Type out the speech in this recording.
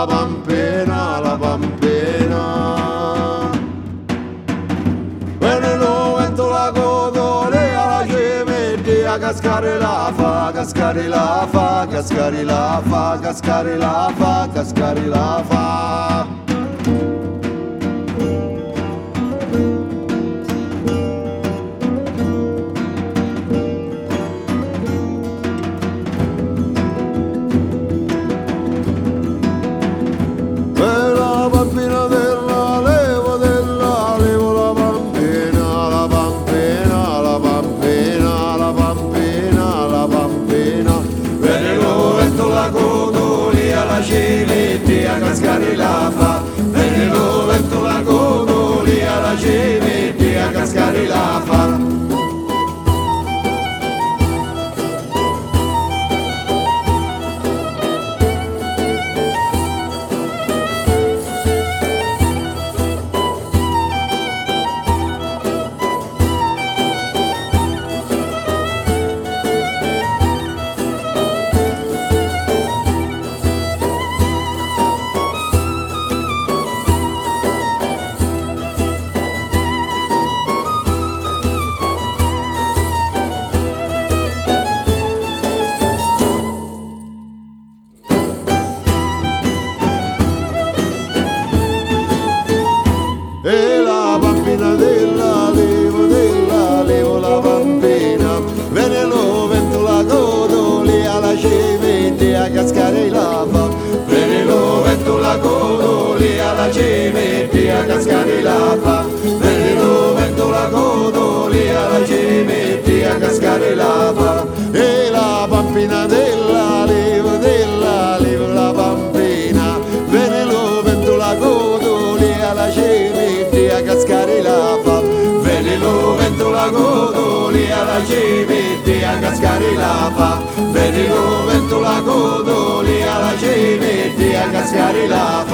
pampina, la pampina. Veneno vento la codole alla cementi a cascare la fa, cascare la fa, cascare la fa, cascare la fa, cascare la fa. Cascare la fa, veneno vento la codoli alla cementi a cascare la fa. E la bambina levo la bambina, veneno vento la codoli alla cementi a cascare la fa, veneno vento la codoli alla cementi a cascare la fa, veneno vento la codoli alla cementi a cascare la fa. E la bambina levo la bambina, veneno vento la codoli alla cementi a cascare la fa, veneno vento la codoli alla cementi a cascare la fa, veneno vento la codoli alla cementi a cascare la fa.